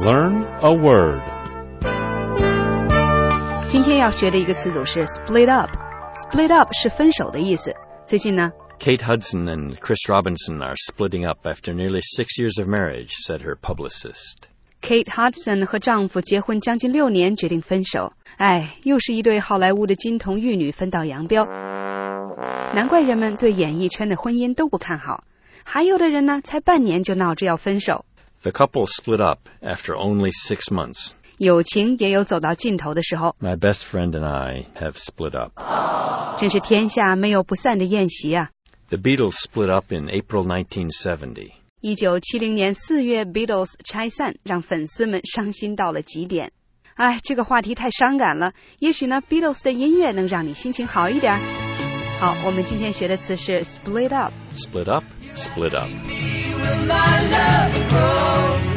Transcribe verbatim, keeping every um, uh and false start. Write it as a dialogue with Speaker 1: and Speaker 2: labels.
Speaker 1: Learn a word.
Speaker 2: 今天要学的一个词组是 split up。Split up 是分手的意思。最近呢
Speaker 3: Kate Hudson and Chris Robinson are splitting up after nearly six years of marriage, said her publicist.
Speaker 2: Kate Hudson 和丈夫结婚将近六年，决定分手。哎，又是一对好莱坞的金童玉女分道扬镳。难怪人们对演艺圈的婚姻都不看好。还有的人呢，才半年就闹着要分手。
Speaker 3: The couple split up after only six months.
Speaker 2: 友情也有走到尽头的时候。
Speaker 3: My best friend and I have split up.
Speaker 2: 真是天下没有不散的宴席啊。
Speaker 3: The Beatles split up in April nineteen seventy.
Speaker 2: 一九七零年四月 Beatles 拆散，让粉丝们伤心到了极点。哎，这个话题太伤感了，也许呢 Beatles 的音乐能让你心情好一点。好，我们今天学的词是 split up.
Speaker 3: Split up, split up.